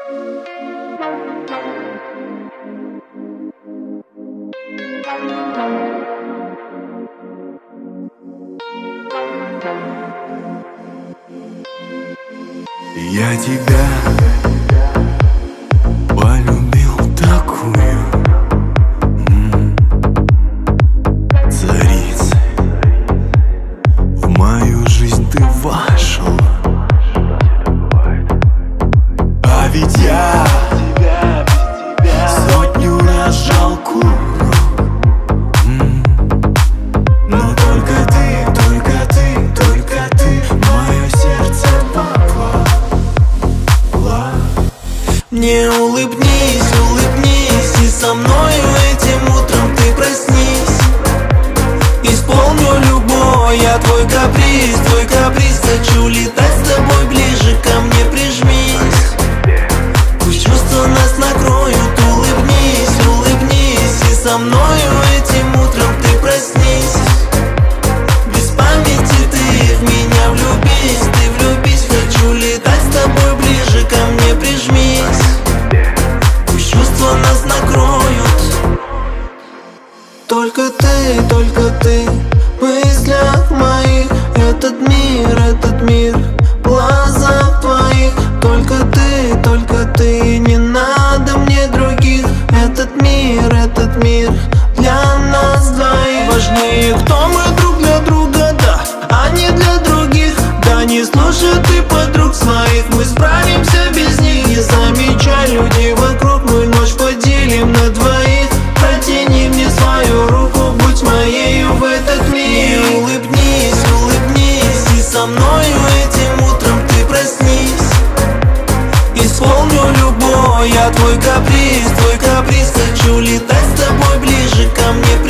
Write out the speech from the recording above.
Я тебя полюбил такую, царицей. В мою жизнь ты вошел, а ведь я сотню раз жалкую. Но только ты в мое сердце попала. Мне улыбнись, улыбнись, и со мною этим утром ты проснись. Исполню любой я твой каприз. Хочу летать с тобой ближе, ко мне прижмись. Пусть чувства нас накроют. Улыбнись, улыбнись, и со мною этим утром ты проснись. Без памяти ты в меня влюбись, хочу летать с тобой ближе, ко мне прижмись. Пусть чувства нас накроют. Только ты в мыслях моих. Этот мир в глазах твоих. Только ты, не надо мне других. Этот мир для нас двоих. Важнее, кто мы друг для друга, да, а не для других. Да не слушай ты подруг своих, мы справимся без них. Не замечай людей вокруг, мы ночь поделим на двоих. Протяни мне свою руку, будь моею в этот мир. И улыбнись, улыбнись, и со мною этим утром ты проснись. Исполню любой я твой каприз. Хочу летать с тобой ближе, ко мне